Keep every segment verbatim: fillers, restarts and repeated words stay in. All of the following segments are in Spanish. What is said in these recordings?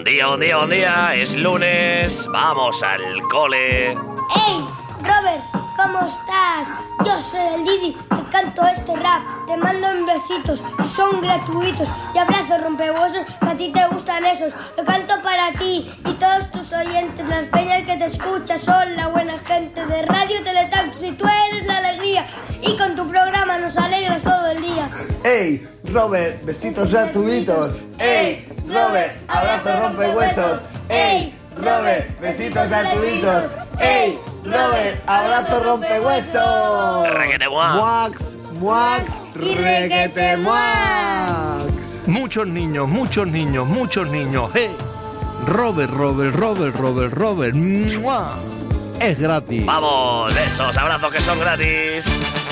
Buen día, buen día, buen día. Es lunes. Vamos al cole. ¡Hey, Robert! ¿Cómo estás? Yo soy el Didi, te canto este rap, te mando en besitos y son gratuitos y abrazos rompehuesos que a ti te gustan esos. Lo canto para ti y todos tus oyentes, las peñas que te escuchas son la buena gente de Radio Teletaxi, tú eres la alegría y con tu programa nos alegras todo el día. ¡Ey, Robert! Besitos gratuitos. ¡Ey, Robert! Abrazos rompehuesos. ¡Ey, Robert! Besitos gratuitos. ¡Ey, Robert! ¡Abrazo rompehuesos! Requete muax. Muax, muax, Y requete muax. Muchos niños, muchos niños, muchos niños. ¡Hey! Robert, Robert, Robert, Robert, Robert. ¡Mua! Es gratis. Vamos, esos abrazos que son gratis.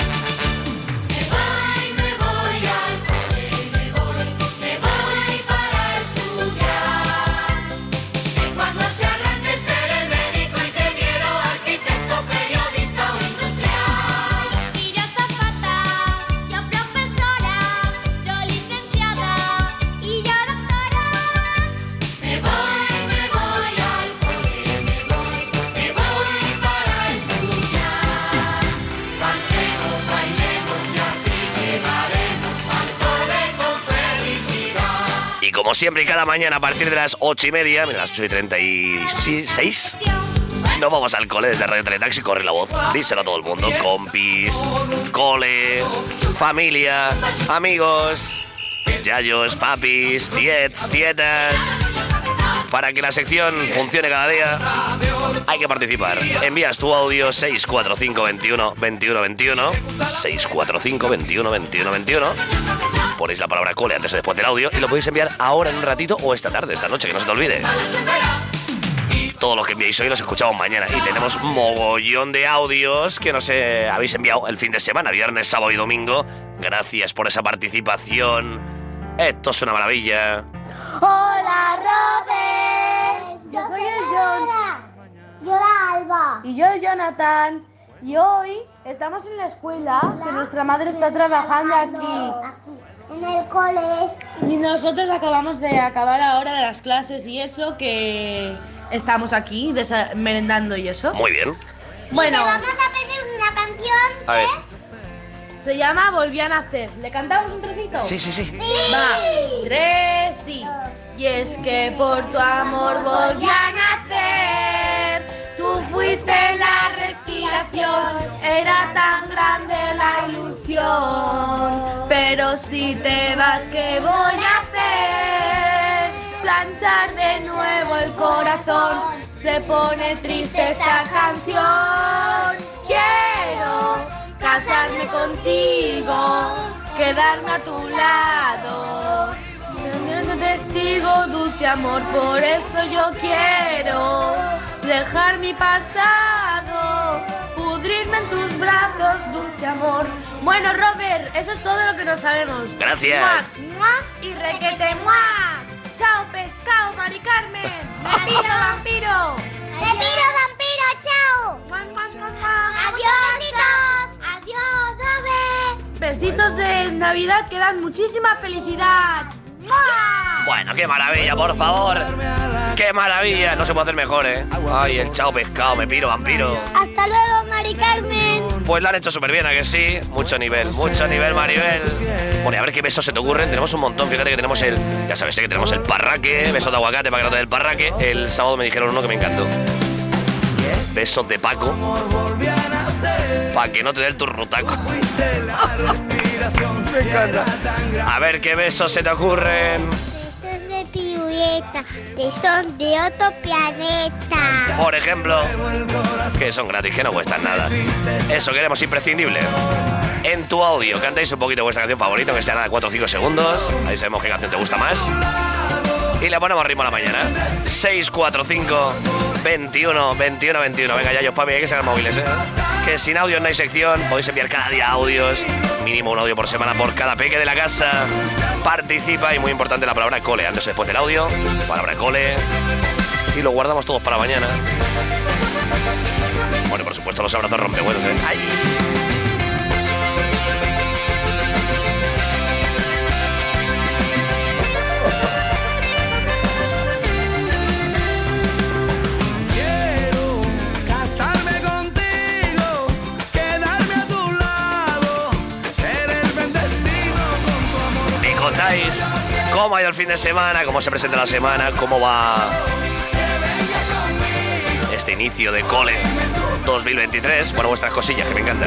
Como siempre y cada mañana a partir de las ocho y media, mira, las ocho y treinta y seis, nos vamos al cole desde Radio Teletaxi. Corre la voz, díselo a todo el mundo, compis, cole, familia, amigos, yayos, papis, tiets, tietas. Para que la sección funcione cada día hay que participar. Envías tu audio seis cuatro cinco veintiuno veintiuno veintiuno, seis cuatro cinco veintiuno veintiuno veintiuno. Ponéis la palabra cole antes o después del audio y lo podéis enviar ahora en un ratito o esta tarde, esta noche, que no se te olvide. Todos los que enviéis hoy los escuchamos mañana y tenemos mogollón de audios que nos eh, habéis enviado el fin de semana, viernes, sábado y domingo. Gracias por esa participación. Esto es una maravilla. ¡Hola, Robert! Yo soy el John. Yo la Alba. Y yo el Jonathan. Y hoy estamos en la escuela, que nuestra madre está trabajando aquí. Aquí, en el cole. Y nosotros acabamos de acabar ahora de las clases y eso, que estamos aquí desa- merendando y eso. Muy bien. Bueno, Te vamos a pedir una canción. A ver. se llama Volví a nacer. ¿Le cantamos un trocito? Sí, sí, sí. Va, tres, sí. Y es que por tu amor volví a nacer. Tú fuiste la respiración. Era tan grande la ilusión. Pero si te vas, ¿qué voy a hacer? Planchar de nuevo el corazón. Se pone triste esta canción. Quiero casarme contigo, quedarme a tu lado, siendo testigo, dulce amor, por eso yo quiero dejar mi pasado, pudrirme en tus brazos, dulce amor. Bueno, Robert, eso es todo lo que nos sabemos. Gracias. Muax, muax y requete muax. Chao, pescado, Mari Carmen. Me pido vampiro. ¡Te pido vampiro! ¡Chao! Mua, mua, mua, mua. ¡Adiós, chicos! ¡Adiós, Robert! Besitos de Navidad que dan muchísima felicidad. ¡Mua! Bueno, qué maravilla, por favor. Qué maravilla. No se puede hacer mejor, ¿eh? Ay, el chao pescado, me piro, vampiro. ¡Hasta luego, Mari Carmen! Pues lo han hecho súper bien, ¿a que sí? Mucho nivel, mucho nivel, Maribel. Bueno, y a ver qué besos se te ocurren. Tenemos un montón. Fíjate que tenemos el... Ya sabes, ¿eh? Que tenemos el parraque. Beso de aguacate para que no te dé el parraque. El sábado me dijeron uno que me encantó. Besos de Paco. Para que no te dé el turrutaco. Me encanta. A ver qué besos se te ocurren. Besos de piruleta, que son de otro planeta. Por ejemplo, que son gratis, que no cuestan nada. Eso queremos, imprescindible. En tu audio, cantáis un poquito vuestra canción favorita, aunque sea nada, cuatro o cinco segundos. Ahí sabemos qué canción te gusta más. Y le ponemos ritmo a la mañana. seis cuatro cinco veintiuno veintiuno veintiuno. Venga, ya, yo, papi, hay que ser móviles, ¿eh? Que sin audio no hay sección. Podéis enviar cada día audios. Mínimo un audio por semana por cada peque de la casa. Participa, y muy importante la palabra cole. Antes o después del audio, palabra cole. Y lo guardamos todos para mañana. Bueno, por supuesto, los abrazos rompehuesos, ¿eh? ¡Ay! ¿Cómo ha ido el fin de semana? ¿Cómo se presenta la semana? ¿Cómo va este inicio de cole dos mil veintitrés? Bueno, vuestras cosillas, que me encantan.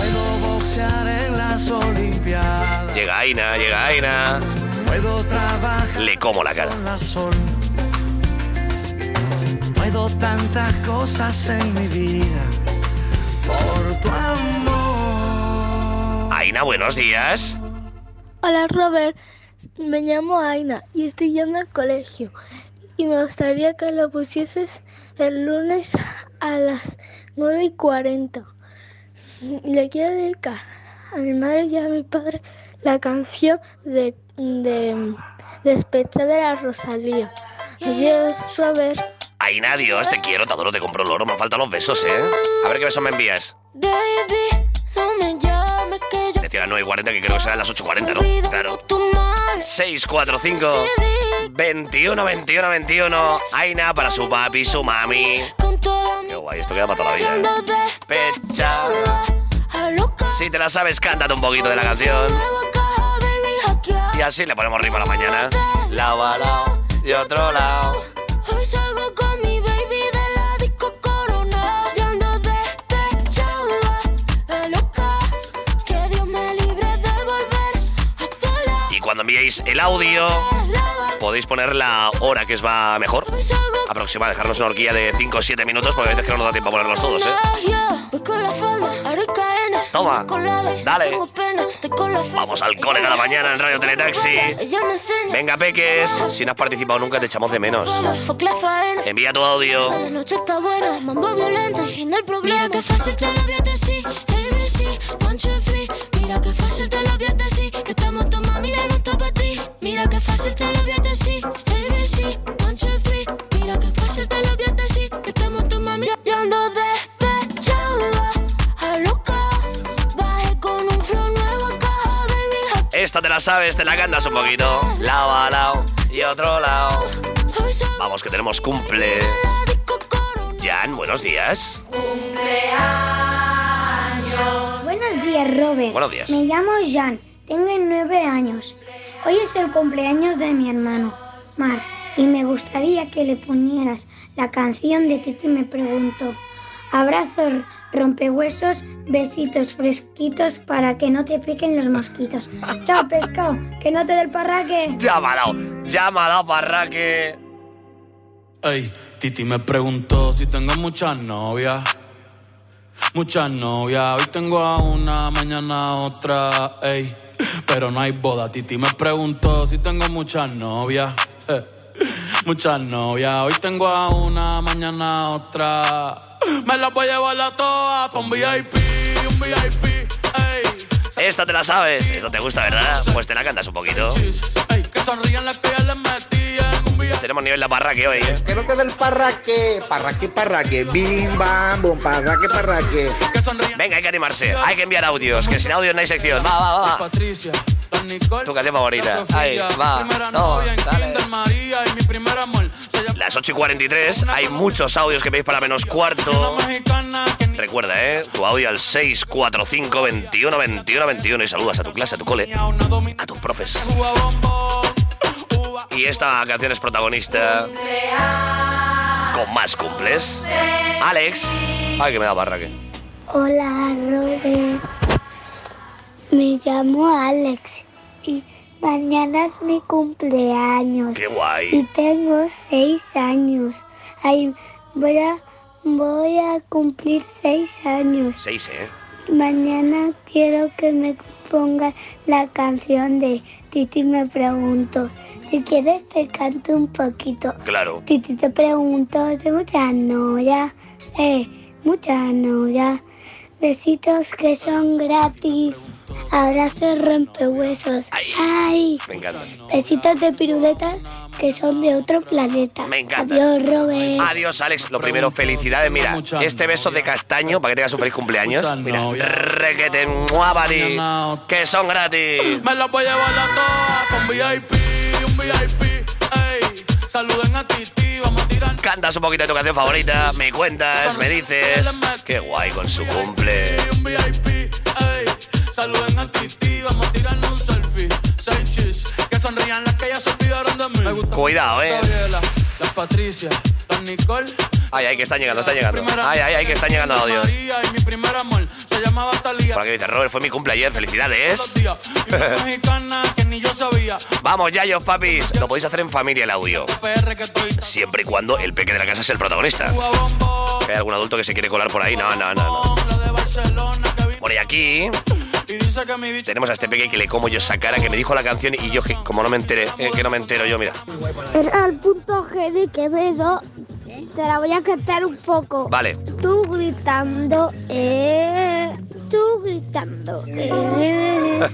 Llega Aina, llega Aina. Le como la cara. Puedo tantas cosas en mi vida por tu amor. Aina, buenos días. Hola Robert, me llamo Aina y estoy yendo al colegio y me gustaría que lo pusieses el lunes a las nueve y cuarenta. Le quiero dedicar a mi madre y a mi padre la canción de, de Despecha de la Rosalía. Adiós, Robert. Aina, adiós, te quiero, te adoro, te compro el oro. Me faltan los besos, ¿eh? A ver qué besos me envías. Baby, no me llames que yo... Decía las nueve y cuarenta, que creo que serán las ocho y cuarenta, ¿no? Claro. seis cuatro cinco, veintiuno, veintiuno, veintiuno. Aina para su papi, su mami. Qué guay, esto queda para toda la vida, ¿eh? Despecha. Si te la sabes, cántate un poquito de la canción. Y así le ponemos ritmo a la mañana. Lado a lado y otro lado. Hoy salgo con mi baby de la disco Corona. Yo ando despechada, la loca. Que Dios me libre de volver a tu lado. Y cuando enviéis el audio, podéis poner la hora que os va mejor. Aproxima, dejarnos una horquilla de cinco o siete minutos, porque a veces que no nos da tiempo a ponerlos todos, ¿eh? Toma, dale. Vamos al cole cada mañana en Radio Teletaxi. Venga, peques, si no has participado nunca te echamos de menos. Envía tu audio. La noche está buena, mambo violento y fin del problema. Mira que fácil te lo voy a decir, A B C, one, two, three. Mira que fácil te lo voy a decir, que estamos tu mami y no está para ti. Mira que fácil te lo voy a decir, A B C, one, two, three. Mira que fácil te lo voy a decir, que estamos tu mami. Yo ando despechada, a loca. Bajé con un flow nuevo a caja, baby. Esta te la sabes, te la cantas un poquito. Lado a lado y otro lado. Vamos, que tenemos cumple. Jan, buenos días. Buenos días, Robert. Buenos días. Me llamo Jan, tengo nueve años. Hoy es el cumpleaños de mi hermano, Mar, y me gustaría que le ponieras la canción de Titi me preguntó. Abrazos, rompehuesos, besitos fresquitos para que no te piquen los mosquitos. Chao, pescado, que no te dé el parraque. Ya me ha dado, ya me ha dado parraque. Ey, Titi me preguntó si tengo muchas novias. Muchas novias, hoy tengo a una, mañana a otra, ey. Pero no hay boda, Titi me preguntó si tengo muchas novias. Eh, muchas novias, hoy tengo a una, mañana a otra. Me las voy a llevar a todas pa' un V I P, un V I P, ey. Esta te la sabes, esta te gusta, ¿verdad? Pues te la cantas un poquito. Ey, que sonrían las que ya les metí en un V I P. Tenemos nivel de parraque hoy, ¿eh? Que no te dé el parraque, parraque, parraque, bim, bam, bum, parraque, parraque. Que sonrían. Venga, hay que animarse, hay que enviar audios, que sin audio no hay sección. Va, va, va. Patricia, la Nicole, Tu canción favorita. la Sofía, Ahí, va, primera toma, novia en dale. Kinder María y mi primer amor. Se llama Las ocho y cuarenta y tres, hay muchos audios que pedís para menos cuarto. una mexicana que ni Recuerda, ¿eh? Tu audio al seis cuatro cinco, veintiuno, veintiuno, veintiuno y saludas a tu clase, a tu cole, a una dominante a tus profes. uva bombón, uva. Y esta canción es protagonista con más cumples. Alex. Ay, que me da parraque. Hola, Robert. Me llamo Alex y mañana es mi cumpleaños. Qué Y guay. tengo seis años. Ay, voy a, voy a cumplir seis años. Seis, ¿eh? Mañana quiero que me ponga la canción de Titi me preguntó. Si quieres te canto un poquito. Claro. Titi te preguntó de muchas novias, eh, muchas novias. Besitos que son gratis. Abrazos rompehuesos. Ay. Ay. Me encanta. Besitos de piruletas que son de otro planeta. Me encanta. Adiós, Robert. Adiós, Alex. Lo primero, felicidades. Mira, este beso de castaño para que tengas un feliz cumpleaños. Mira, requete muavadi, que son gratis. Me las voy a llevar a todas pa' un V I P, un V I P, ey. Saluden a Titi, vamos a tirar. Cantas un poquito de tu canción favorita, me cuentas, me dices. Qué guay con su cumple. Un V I P, ey. Saluden a Titi, vamos a tirarnos un selfie. Seis chis, que son sonrían las que ya se olvidaron de mí. Me gusta Cuidado, eh. Gabriela, las Patricia, las Nicole. Ay, ay, que están llegando, están llegando. Ay, ay, ay, que están llegando audios. María y mi primer amor se llamaba Talía. Por aquí dice, Robert, fue mi cumple ayer, felicidades. Y una mexicana que ni yo sabía. Vamos, yayos, papis. Lo podéis hacer en familia el audio. P R que estoy. Siempre y cuando el peque de la casa es el protagonista. ¿Hay algún adulto que se quiere colar por ahí? No, no, no, no. La de Barcelona que vi. Por ahí aquí Y dice que mi bicho. tenemos a este peque que le como yo esa cara, que me dijo la canción y yo, que como no me enteré, eh, que no me entero yo, mira. Era el punto G de Quevedo. Te la voy a cantar un poco. Vale. Tú gritando, eh. Tú gritando, eh.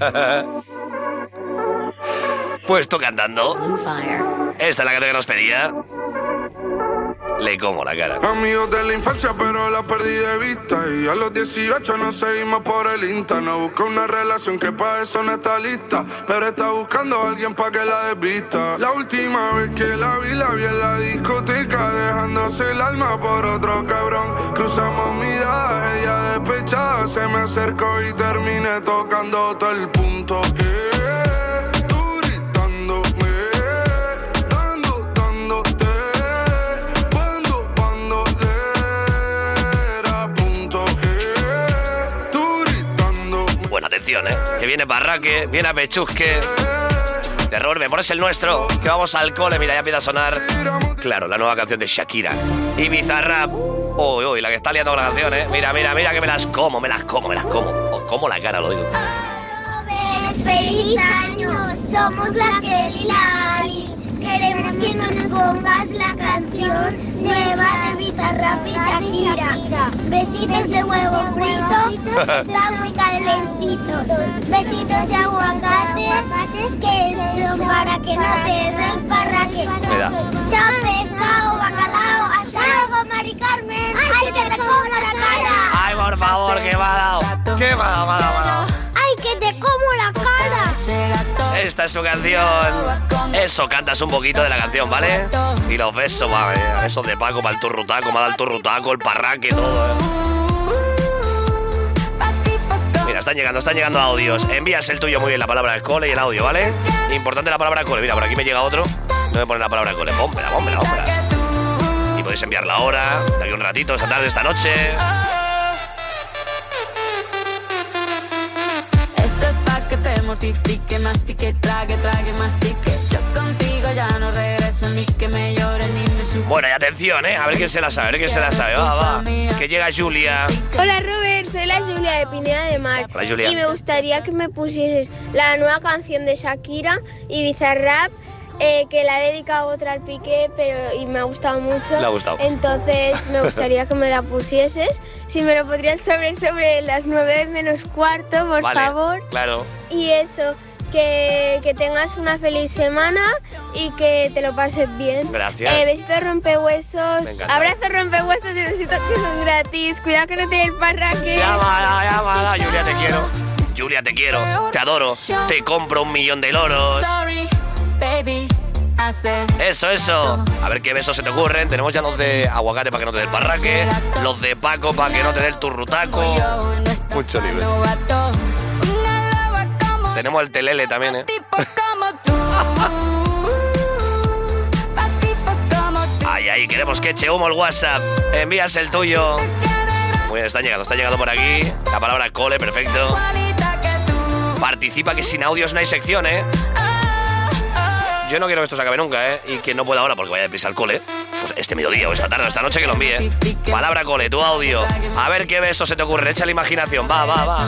Pues tú cantando. Esta es la canción que nos pedía. Le como la cara. Amigos de la infancia, pero la perdí de vista. Y a los dieciocho nos seguimos por el Insta. No busca una relación que pa' eso no está lista, pero está buscando a alguien pa' que la desvista. La última vez que la vi, la vi en la discoteca, dejándose el alma por otro cabrón. Cruzamos miradas, ella despechada se me acercó y terminé tocando todo el punto. Eh, tú gritándome, dando, dándote. Bueno, atención, eh. Que viene Barraque, viene a Pechusque. Terror, me pones el nuestro. Que vamos al cole, mira, ya empieza a sonar. Claro, la nueva canción de Shakira. Y Bizarrap. Uy, uy, la que está liando con la canción, eh. Mira, mira, mira, que me las como, me las como, me las como. Os como la cara, lo digo. ¡Feliz año! Somos la Kelly y la Alice. Queremos que nos pongas la canción nueva de Bizarrap y Shakira. Besitos de huevo frito, están muy calentitos. Besitos de aguacate, que son para que no te den parraque. Mira. Chao, pescado, bacalao, hasta luego, Mari Carmen. ¡Ay, que te como la cara! Ay, por favor, que me ha dado. Que me ha dado, me ha dado, me ha dado. ¡Ay, que te como la cara! Esta es su canción. Eso, cantas un poquito de la canción, ¿vale? Y los besos, vale. Besos de Paco para el turrutaco, me ha dado el turrutaco, el parraque, todo, ¿eh? Mira, están llegando, están llegando audios. Envías el tuyo muy bien, la palabra cole y el audio, ¿vale? Importante la palabra cole. Mira, por aquí me llega otro. No me pone la palabra cole. Pónmela, pónmela, pónmela. Y podéis enviarla ahora, de aquí un ratito, esta tarde, esta noche. Mortifique, mastique, trague, trague, mastique. Yo contigo ya no regreso, ni que me llore, ni me suplique. Bueno, y atención, ¿eh? A ver quién se la sabe, a ver quién se la sabe. Va, va. Que llega Julia. Hola, Robert, soy la Julia de Pineda de Mar. Hola, Julia. Y me gustaría que me pusieses la nueva canción de Shakira y Bizarrap, eh, que la he dedicado otra al Piqué, pero y me ha gustado mucho. Le ha gustado. Entonces me gustaría que me la pusieses. Si me lo podrías saber sobre las nueve menos cuarto, por Vale, favor. claro. Y eso, que, que tengas una feliz semana y que te lo pases bien. Gracias. Eh, besitos rompehuesos. Me encanta. Abrazos rompehuesos y besitos que son gratis. Cuidado que no te dé el parraque. Llámala, llámala, Julia, te quiero. Julia, te quiero, te adoro. Te compro un millón de loros. Eso, eso. A ver qué besos se te ocurren. Tenemos ya los de aguacate para que no te dé el parraque. Los de Paco para que no te dé el turrutaco. Mucho nivel. Tenemos el telele también, ¿eh? Ay, ay, queremos que eche humo el WhatsApp. Envías el tuyo. Muy bien, está llegando, está llegando por aquí. La palabra cole, perfecto. Participa, que sin audios no hay sección, ¿eh? Yo no quiero que esto se acabe nunca, ¿eh? Y que no pueda ahora porque vaya deprisa al cole. Pues este mediodía o esta tarde o esta noche que lo envíe. Palabra cole, tu audio. A ver qué besos se te ocurre. Echa la imaginación. Va, va, va.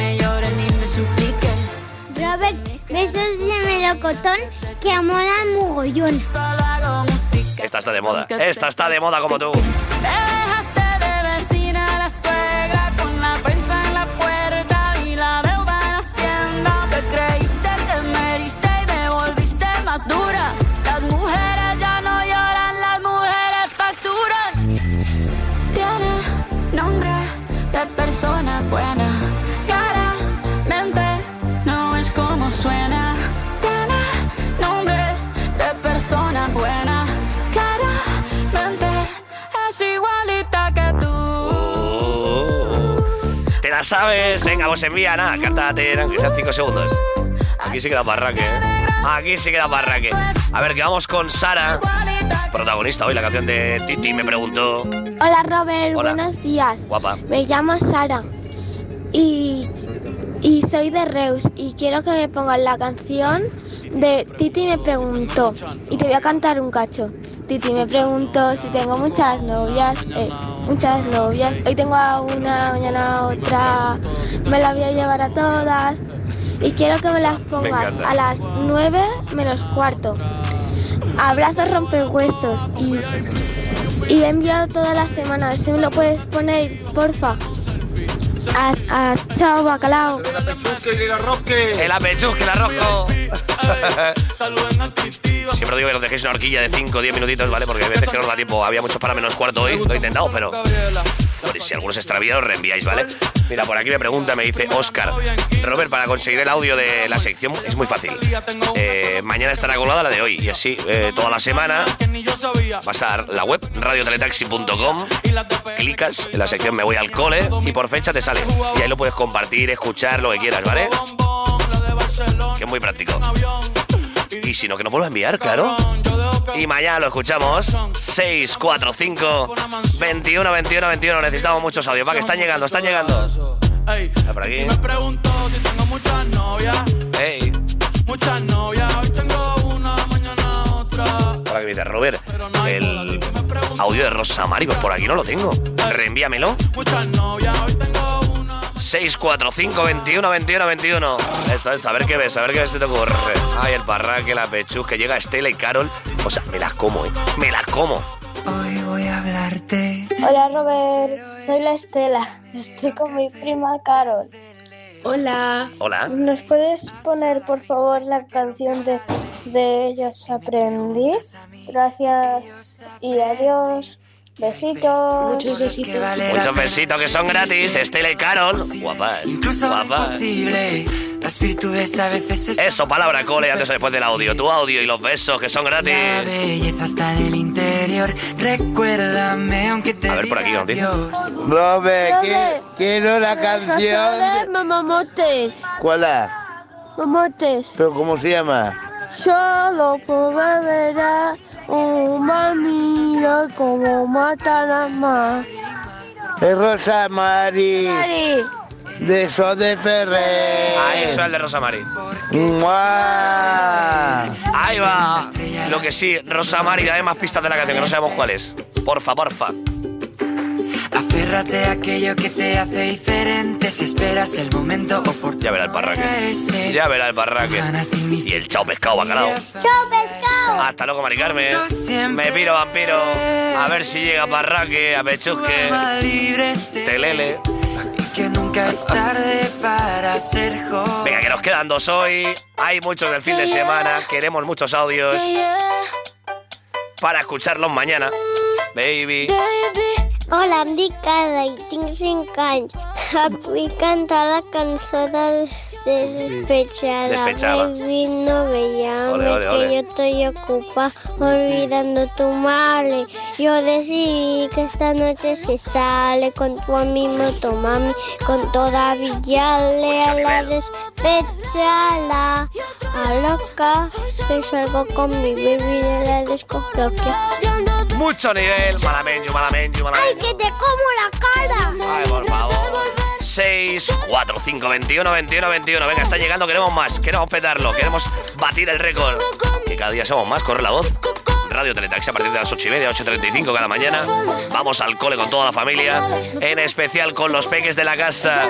Robert, besos de melocotón que amolan mogollón. Esta está de moda. Esta está de moda como tú. Dejaste de vecina a la suegra con la prensa en la puerta y la deuda en Hacienda. Te creíste que me heriste y me volviste más dura. Las mujeres ya no lloran, las mujeres facturan. Tiene nombre de persona buena. Claramente no es como suena. Tiene nombre de persona buena. Claramente es igualita que tú. ¿Te la sabes? Venga, vos envía nada. Cántate, aunque sean cinco segundos. Aquí sí queda parraque, ¿eh? Aquí sí queda parraque. A ver, que vamos con Sara, protagonista hoy, la canción de Titi me preguntó. Hola Robert, Hola. Buenos días. Guapa. Me llamo Sara y, y soy de Reus y quiero que me pongan la canción de Titi me preguntó y te voy a cantar un cacho. Titi me preguntó si tengo muchas novias, eh, muchas novias. Hoy tengo a una, mañana otra, me la voy a llevar a todas. Y quiero que me las pongas encanta. a las nueve menos cuarto. Abrazos rompehuesos y, y he enviado toda la semana. A ver si me lo puedes poner, porfa. A, a, chao, bacalao. El apechusque, que la rosque. El apechusque, la rosco. Siempre digo que nos dejéis una horquilla de cinco o diez minutitos, ¿vale? Porque hay veces que no nos da tiempo. Había muchos para menos cuarto hoy. Lo he intentado, pero... Bueno, si algunos extraviados, reenviáis, ¿vale? Mira, por aquí me pregunta, me dice Óscar. Robert, para conseguir el audio de la sección es muy fácil. Eh, mañana estará colgada la de hoy. Y así, eh, toda la semana, vas a la web radio teletaxi punto com, clicas en la sección Me voy al cole y por fecha te sale. Y ahí lo puedes compartir, escuchar, lo que quieras, ¿vale? Que es muy práctico. Y si no, que nos vuelva a enviar, claro. Y mañana lo escuchamos. seis cuatro cinco, veintiuno, veintiuno, veintiuno. Necesitamos muchos audios. Va, que están llegando, están llegando. Está por aquí. Hey. Ahora que me dice Robert, el audio de Rosa Mari, pues por aquí no lo tengo. Reenvíamelo. seis cuatro cinco, veintiuno, veintiuno, veintiuno. Eso es, a ver qué ves, a ver qué ves se te ocurre. Ay, el parraque, la pechus, que llega Estela y Carol. O sea, me las como, eh. Me las como. Hoy voy a hablarte. Hola Robert, soy la Estela. Estoy con mi prima Carol. Hola. Hola. ¿Nos puedes poner por favor la canción de, de Ellos Aprendí? Gracias y adiós. Besitos. Muchos besitos. Muchos besitos que son gratis. Estela y Carol. Guapas. Incluso Guapas. imposible. Las virtudes a veces están... Eso, palabra cole antes o después del audio. Tu audio y los besos que son gratis. La belleza está en el interior. Recuérdame aunque te A ver por aquí, ¿no dice? Robert, ¿qué- quiero la canción. Mamamotes. ¿Cuál es? Mamotes. ¿Pero cómo se llama? Solo por beberá un mamilo como matan a más. Es Rosa Mari. Mari. De Sol de Ferrer. Ahí eso es el de Rosa Mari. ¡Mua! Ahí va. Lo que sí, Rosa Mari, dame más pistas de la canción que no sabemos cuál es. Porfa, porfa. Aférrate a aquello que te hace diferente. Si esperas el momento oportuno. Ya verá el parraque. Ya verá el parraque. Y el chao pescado bacalao. ¡Chao, pescado! Hasta luego, Mari Carmen. Me piro vampiro. A ver si llega parraque, a pechusque. Telele. Que nunca es tarde para ser joven. Venga, que nos quedan dos hoy. Hay muchos del fin de semana. Queremos muchos audios para escucharlos mañana. Baby. Hola, em dic Carla i tinc cinc anys. Vull cantar la cançó de Despechada. Despechada. Baby, no me llames, Ole, ole, ole. que yo estoy ocupada olvidando tu male. Yo decidí que esta noche se sale con tu amigo, tu mami, con toda Villale a la despechada. A loca, que salgo con mi baby de la descogeo. Mucho nivel. Malamenyo, malamenyo, ¡Ay, malamenyo. que te como la cara! Ay, por favor. seis, cuatro, cinco, veintiuno, veintiuno, veintiuno. Venga, está llegando, queremos más. Queremos petarlo, queremos batir el récord. Que cada día somos más, corre la voz. Radio Teletaxi a partir de las ocho y media, ocho treinta y cinco cada mañana. Vamos al cole con toda la familia, en especial con los peques de la casa.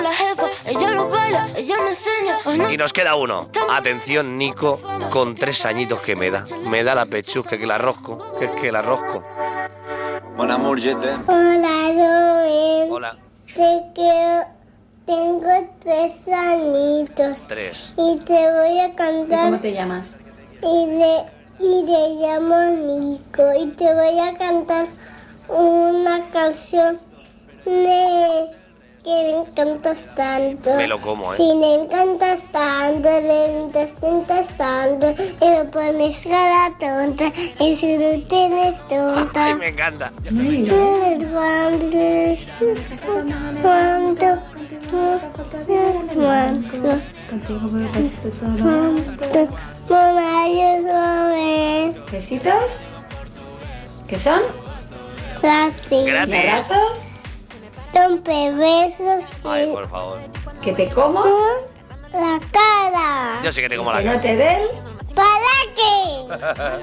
Y nos queda uno. Atención, Nico, con tres añitos que me da. Me da la pechusca, que la rosco, que es que la rosco. Hola, Murgete. Hola, Robin. Hola. Te quiero. Tengo tres añitos. Tres. Y te voy a cantar. ¿Cómo te llamas? Y le, y le llamo Nico. Y te voy a cantar una canción de que me encantas tanto. Me lo como, ¿eh? Si me encantas tanto, le encantas tanto, y me pones cara tonta, y si no tienes tonta. Ay, me encanta. Cuando, cuando, cuando, Mamá, ayúdame. ¿Besitos? ¿Qué son? Gratis. Gratis. ¿Y abrazos? Rompebesos. Ay, por favor. ¿Que te como? La cara. Yo sí que te como la ¿Que cara. no te den? ¿Para qué?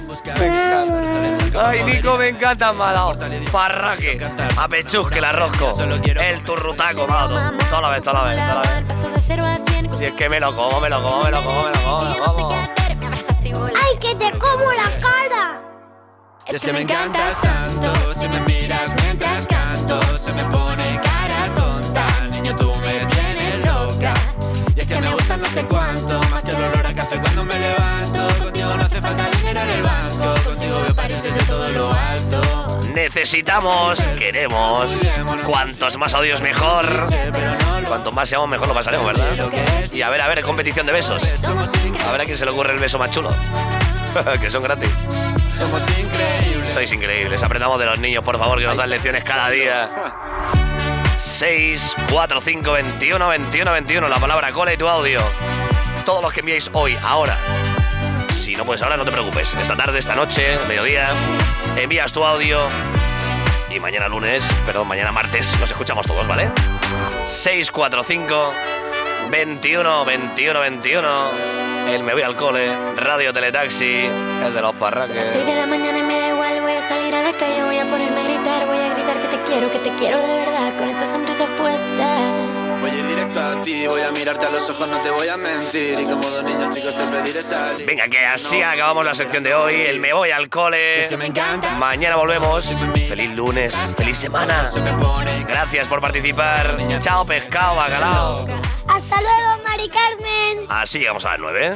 Ay, Nico, me encanta, malao. Parraque, a pechusque, la rosco, el turrutaco, malo. Toda la vez, toda la vez, toda la vez. Si es que me lo como, me lo como, me lo como, me lo como, me lo como. ¡Ay, que te como la cara! Es que me encantas tanto, si me miras mientras canto, se me pone cara tonta. Niño, tú me tienes loca. Y es que me gusta no sé cuánto, más que el olor a café cuando me levanto. Contigo no hace falta dinero en el banco, contigo me pareces de todo lo alto. Necesitamos, queremos, cuantos más audios mejor. Cuanto más seamos mejor lo pasaremos, ¿verdad? Y a ver, a ver, competición de besos. A ver a quién se le ocurre el beso más chulo. Que son gratis. Somos increíbles. Sois increíbles. Aprendamos de los niños, por favor, que nos dan lecciones cada día. seis cuatro cinco veintiuno veintiuno veintiuno. La palabra cole y tu audio. Todos los que enviáis hoy, ahora. Si no puedes ahora, no te preocupes. Esta tarde, esta noche, mediodía, envías tu audio. Y mañana lunes, perdón, mañana martes, nos escuchamos todos, ¿vale? seis cuatro cinco veintiuno veintiuno veintiuno. El Me Voy al Cole, Radio Teletaxi, el de los parraques. seis de la mañana y me da igual, voy a salir a la calle, voy a ponerme a gritar, voy a gritar que te quiero, que te quiero de verdad, con esa sonrisa puesta. Voy a ir directo a ti, voy a mirarte a los ojos, no te voy a mentir. Y como dos niños chicos te pediré salir. Venga, que así acabamos la sección de hoy, el Me Voy al Cole. Es que me encanta. Mañana volvemos. Feliz lunes, feliz semana. Gracias por participar. Chao, pescado, bacalao. Hasta luego, Mari Carmen. Así llegamos a las nueve.